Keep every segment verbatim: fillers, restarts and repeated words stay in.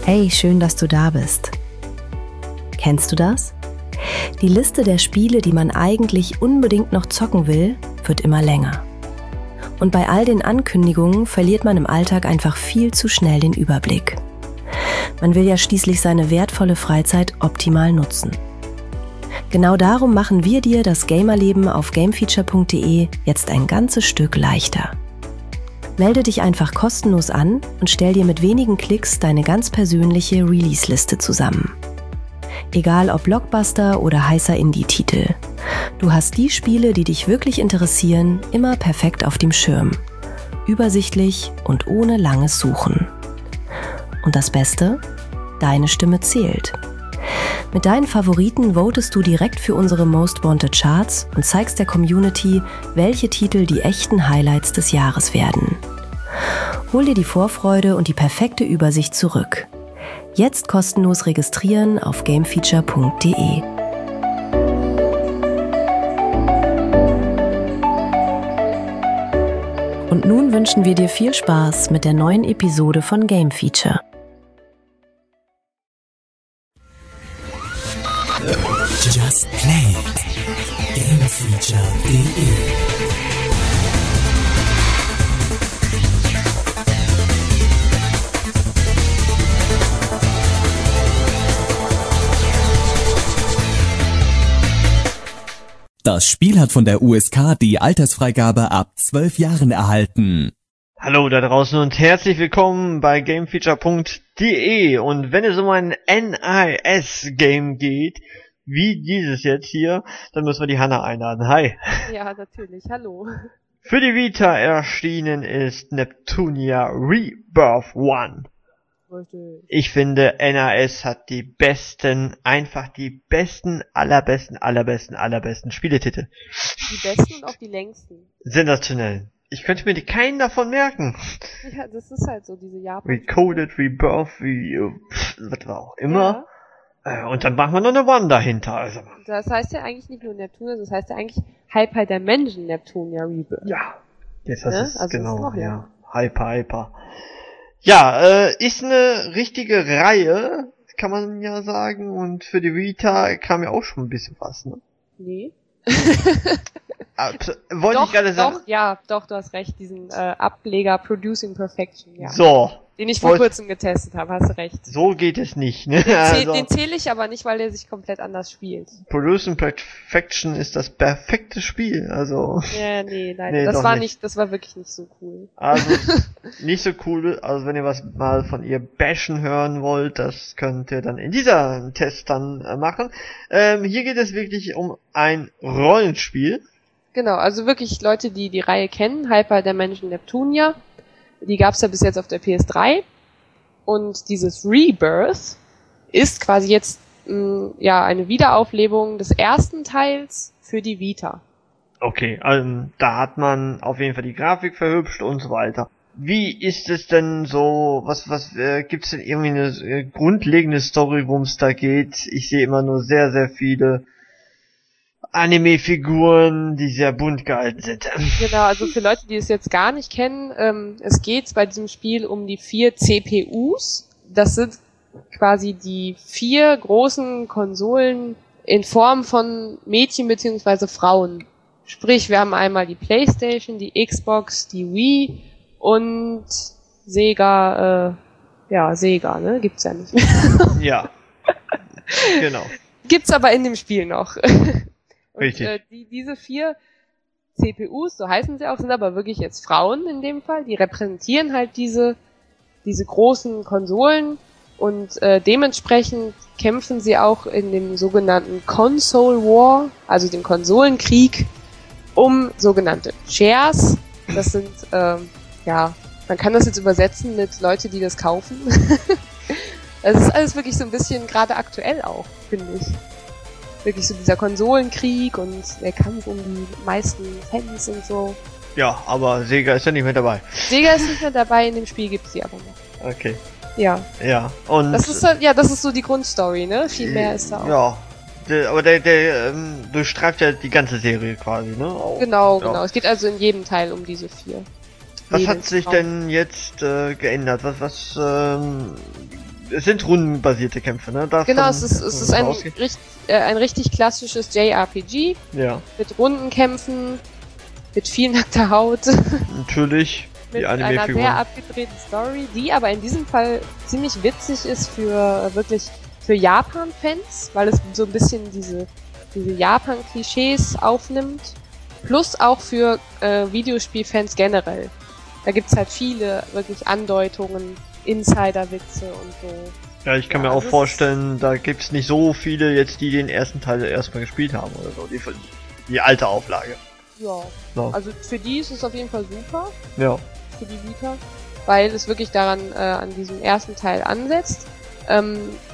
Hey, schön, dass du da bist. Kennst du das? Die Liste der Spiele, die man eigentlich unbedingt noch zocken will, wird immer länger. Und bei all den Ankündigungen verliert man im Alltag einfach viel zu schnell den Überblick. Man will ja schließlich seine wertvolle Freizeit optimal nutzen. Genau darum machen wir dir das Gamerleben auf gamefeature punkt de jetzt ein ganzes Stück leichter. Melde dich einfach kostenlos an und stell dir mit wenigen Klicks deine ganz persönliche Release-Liste zusammen. Egal ob Blockbuster oder heißer Indie-Titel. Du hast die Spiele, die dich wirklich interessieren, immer perfekt auf dem Schirm. Übersichtlich und ohne langes Suchen. Und das Beste? Deine Stimme zählt. Mit deinen Favoriten votest du direkt für unsere Most Wanted Charts und zeigst der Community, welche Titel die echten Highlights des Jahres werden. Hol dir die Vorfreude und die perfekte Übersicht zurück. Jetzt kostenlos registrieren auf gamefeature punkt de. Und nun wünschen wir dir viel Spaß mit der neuen Episode von Game Feature. Just Play gamefeature punkt de. Das Spiel hat von der U S K die Altersfreigabe ab zwölf Jahren erhalten. Hallo da draußen und herzlich willkommen bei gamefeature punkt de. Und wenn es um ein N I S-Game geht, wie dieses jetzt hier, dann müssen wir die Hanna einladen. Hi. Ja, natürlich. Hallo. Für die Vita erschienen ist Neptunia Rebirth One. Richtig. Ich finde, N I S hat die besten, einfach die besten, allerbesten, allerbesten, allerbesten Spieletitel. Die besten und auch die längsten. Sensationell. Ich könnte mir die keinen davon merken. Ja, das ist halt so, diese Japan. Recoded, Rebirth, wie, was war auch immer. Ja. Äh, und dann machen wir noch eine One dahinter. Also. Das heißt ja eigentlich nicht nur Neptunia, das heißt ja eigentlich Hyper Dimension Neptunia Rebirth. Ja. Jetzt hast ne? du es, also genau, noch, ja. ja. Hyper, Hyper. Ja, äh, ist eine richtige Reihe, kann man ja sagen. Und für die Vita kam ja auch schon ein bisschen was, ne? Nee. Ab, wollte doch, ich gerade sagen. Doch, ja, doch, du hast recht, diesen äh, Ableger Producing Perfection, ja. So. Den ich vor wollt, kurzem getestet habe, hast du recht. So geht es nicht, ne? Den, also, den zähle ich aber nicht, weil der sich komplett anders spielt. Producing Perfection ist das perfekte Spiel, also. Ja, nee, leider. Nee, das war nicht. nicht, das war wirklich nicht so cool. Also, nicht so cool, also wenn ihr was mal von ihr bashen hören wollt, das könnt ihr dann in dieser Test dann äh, machen. Ähm, hier geht es wirklich um ein Rollenspiel. Genau, also wirklich Leute, die die Reihe kennen, Hyper Dimension Neptunia, die gab's ja bis jetzt auf der P S drei und dieses Rebirth ist quasi jetzt mh, ja eine Wiederauflebung des ersten Teils für die Vita. Okay, ähm, da hat man auf jeden Fall die Grafik verhübscht und so weiter. Wie ist es denn so, was, was, äh, gibt's denn irgendwie eine äh, grundlegende Story, worum es da geht? Ich sehe immer nur sehr, sehr viele Anime-Figuren, die sehr bunt gehalten sind. Genau, also für Leute, die es jetzt gar nicht kennen, ähm, es geht bei diesem Spiel um die vier C P Us. Das sind quasi die vier großen Konsolen in Form von Mädchen bzw. Frauen. Sprich, wir haben einmal die PlayStation, die Xbox, die Wii und Sega, äh, ja, Sega, ne? Gibt's ja nicht mehr. Ja, genau. Gibt's aber in dem Spiel noch. Und, Richtig. äh, die, diese vier C P Us, so heißen sie auch, sind aber wirklich jetzt Frauen in dem Fall. Die repräsentieren halt diese, diese großen Konsolen und äh, dementsprechend kämpfen sie auch in dem sogenannten Console War, also dem Konsolenkrieg, um sogenannte Shares. Das sind, ähm, ja, man kann das jetzt übersetzen mit Leute, die das kaufen. Das ist alles wirklich so ein bisschen gerade aktuell auch, finde ich. Wirklich so dieser Konsolenkrieg und der Kampf um die meisten Fans und so. Ja, aber Sega ist ja nicht mehr dabei. Sega ist nicht mehr dabei, in dem Spiel gibt's sie aber noch. Okay. Ja. Ja, und... Das ist ja, das ist so die Grundstory, ne? Viel mehr ist da auch. Ja, der, aber der, der ähm, durchstreift ja die ganze Serie quasi, ne? Auch, Genau, ja. genau. Es geht also in jedem Teil um diese vier. Was hat sich Lebensraum. denn jetzt äh, geändert? Was, was, ähm, es sind rundenbasierte Kämpfe, ne? Davon genau, es ist, es ist ein, ausgehen. richt, äh, ein richtig klassisches J R P G. Ja. Mit Rundenkämpfen, mit viel nackter Haut. Natürlich. Mit Die einer Anime-Figuren. sehr abgedrehten Story, die aber in diesem Fall ziemlich witzig ist für wirklich für Japan-Fans, weil es so ein bisschen diese, diese Japan-Klischees aufnimmt. Plus auch für äh, Videospielfans generell. Da gibt's halt viele wirklich Andeutungen, Insider-Witze und so. Ja, ich kann Ja, mir auch das vorstellen, da gibt's nicht so viele jetzt, die den ersten Teil erstmal gespielt haben oder so. Die, die alte Auflage. Ja, So. also für die ist es auf jeden Fall super, Ja. für die Vita, weil es wirklich daran äh, an diesem ersten Teil ansetzt. Ähm,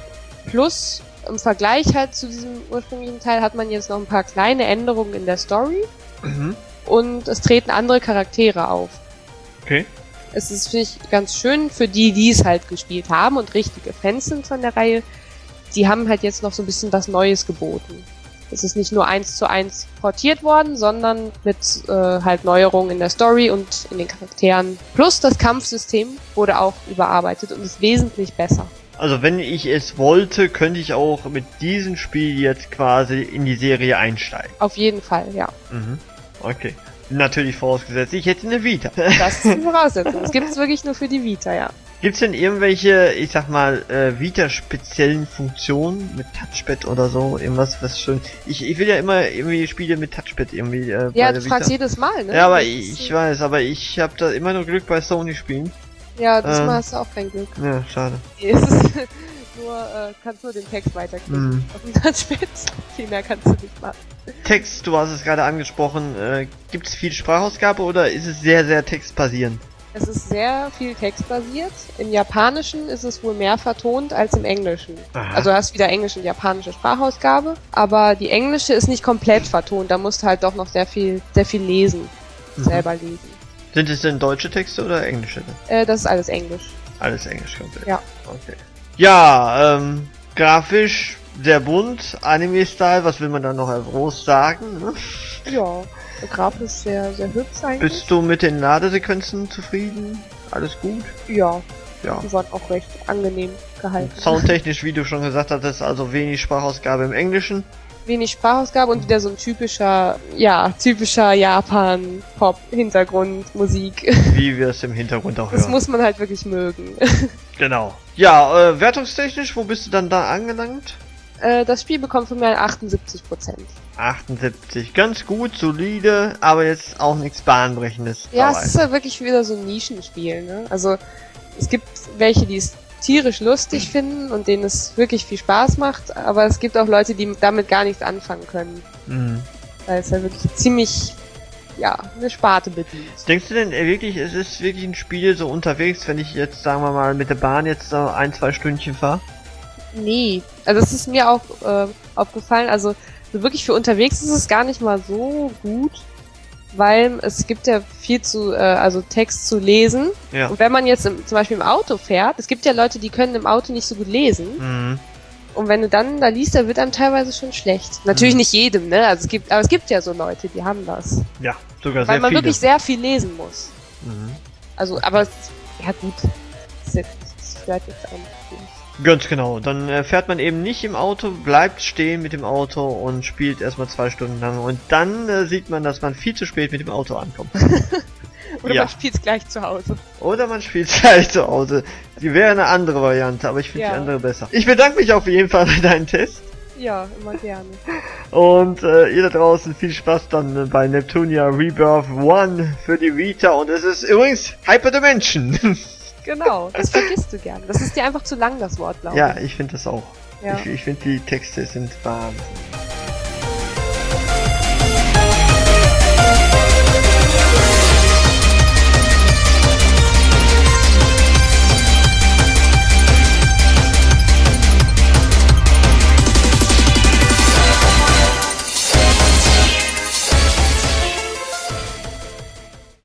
plus im Vergleich halt zu diesem ursprünglichen Teil hat man jetzt noch ein paar kleine Änderungen in der Story Mhm. und es treten andere Charaktere auf. Okay. Es ist, finde ich, ganz schön für die, die es halt gespielt haben und richtige Fans sind von der Reihe. Die haben halt jetzt noch so ein bisschen was Neues geboten. Es ist nicht nur eins zu eins portiert worden, sondern mit äh, halt Neuerungen in der Story und in den Charakteren. Plus das Kampfsystem wurde auch überarbeitet und ist wesentlich besser. Also wenn ich es wollte, könnte ich auch mit diesem Spiel jetzt quasi in die Serie einsteigen. Auf jeden Fall, ja. Mhm. Okay. Natürlich vorausgesetzt, ich hätte eine Vita. Das ist die Voraussetzung. Es gibt es wirklich nur für die Vita, ja. Gibt's denn irgendwelche, ich sag mal, äh, Vita-speziellen Funktionen mit Touchpad oder so? Irgendwas, was schön. Ich, ich will ja immer irgendwie Spiele mit Touchpad irgendwie. Äh, Ja, bei du der fragst Vita. jedes Mal, ne? Ja, aber Das ich, ist- ich weiß, aber ich habe da immer nur Glück bei Sony-Spielen. Ja, diesmal ähm, hast du auch kein Glück. Ja, schade. Nee, es ist nur, äh, kannst nur den Text weiterklicken Mhm. auf dem Touchpad. Viel mehr kannst du nicht machen. Text, du hast es gerade angesprochen. Äh, Gibt es viel Sprachausgabe oder ist es sehr, sehr textbasierend? Es ist sehr viel textbasiert. Im Japanischen ist es wohl mehr vertont als im Englischen. Aha. Also du hast wieder englische und japanische Sprachausgabe, aber die englische ist nicht komplett vertont. Da musst du halt doch noch sehr viel, sehr viel lesen, Mhm. selber lesen. Sind es denn deutsche Texte oder englische? Äh, das ist alles Englisch. Alles Englisch komplett. Ja. Okay. Ja, ähm, grafisch sehr bunt, Anime-Style, was will man da noch groß sagen? Ne? Ja, der Graf ist sehr, sehr hübsch eigentlich. Bist du mit den Ladesequenzen zufrieden? Alles gut? Ja, Ja. die waren auch recht angenehm gehalten. Soundtechnisch, wie du schon gesagt hattest, also wenig Sprachausgabe im Englischen. Wenig Sprachausgabe und wieder so ein typischer, ja, typischer Japan-Pop-Hintergrund, Musik. Wie wir es im Hintergrund auch Das hören. muss man halt wirklich mögen. Genau. Ja, äh, wertungstechnisch, wo bist du dann da angelangt? Äh, das Spiel bekommt von mir achtundsiebzig Prozent. achtundsiebzig. Ganz gut, solide, aber jetzt auch nichts Bahnbrechendes Ja, dabei. es ist ja wirklich wieder so ein Nischenspiel, ne? Also, es gibt welche, die es tierisch lustig finden und denen es wirklich viel Spaß macht, aber es gibt auch Leute, die damit gar nichts anfangen können. Mhm. Weil es ja wirklich ziemlich, ja, eine Sparte bedient. Denkst du denn äh, wirklich, es ist wirklich ein Spiel so unterwegs, wenn ich jetzt, sagen wir mal, mit der Bahn jetzt so ein, zwei Stündchen fahre? Nee, also das ist mir auch äh, aufgefallen, also so wirklich für unterwegs ist es gar nicht mal so gut, weil es gibt ja viel zu, äh, also Text zu lesen. Ja. Und wenn man jetzt im, zum Beispiel im Auto fährt, es gibt ja Leute, die können im Auto nicht so gut lesen. Mhm. Und wenn du dann da liest, da wird einem teilweise schon schlecht. Natürlich Mhm. nicht jedem, ne? Also es gibt, aber es gibt ja so Leute, die haben das. Ja, sogar Weil sehr man viele. wirklich sehr viel lesen muss. Mhm. Also, aber es, ja gut. Das, ist jetzt, das stört jetzt auch nicht. Ganz genau. Dann äh, fährt man eben nicht im Auto, bleibt stehen mit dem Auto und spielt erstmal zwei Stunden lang. Und dann äh, sieht man, dass man viel zu spät mit dem Auto ankommt. Oder Ja. man spielt's gleich zu Hause. Oder man spielt gleich zu Hause. Die wäre eine andere Variante, aber ich finde Ja. die andere besser. Ich bedanke mich auf jeden Fall für deinen Test. Ja, immer gerne. Und äh, ihr da draußen viel Spaß dann äh, bei Neptunia Rebirth One für die Vita. Und es ist übrigens Hyperdimension. Genau, das vergisst du gern. Das ist dir einfach zu lang, das Wort, glaube ich. Ja, ich finde das auch. Ja. Ich, ich finde die Texte sind Wahnsinn.